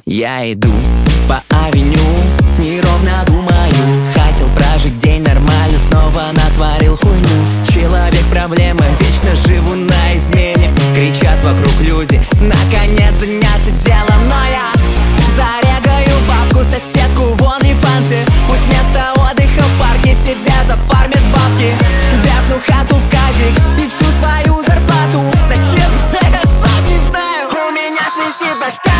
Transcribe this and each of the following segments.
Я иду по авеню, неровно думаю. Хотел прожить день нормально, снова натворил хуйню. Человек проблема, вечно живу на измене. Кричат вокруг люди, наконец заняться делом. Но я зарегаю бабку, соседку в OnlyFans. Пусть вместо отдыха в парке себя зафармят бабки. Бяпну хату в казик и всю свою зарплату. Зачем? Да я сам не знаю. У меня свистит башка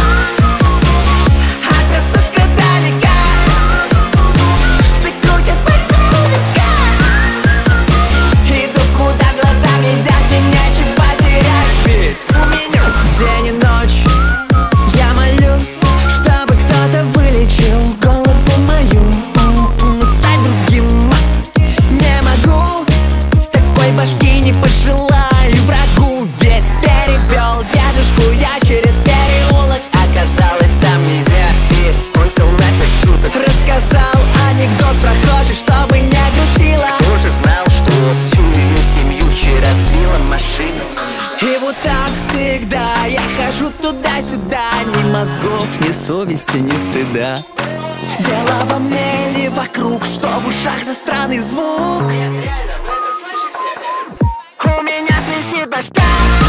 от рассудка далека. Все крутят пальцем у виска. Иду куда глаза глядят, мне нечего терять. Ведь у меня день и ночь я молюсь, чтобы кто-то вылечил голову мою. Стать другим не могу, такой башки не пожелаю врагу. Ведь перевел дедушку я через переулок. Оказалось, там нельзя, и он сел на 5 суток. Рассказал анекдот прохожий, чтобы не грустила. Уже знал, что всю ее семью вчера сбила машина. И вот так всегда я хожу туда-сюда. Ни мозгов, ни совести, ни стыда. Дело во мне или вокруг, что в ушах за странный звук. У меня свистит башка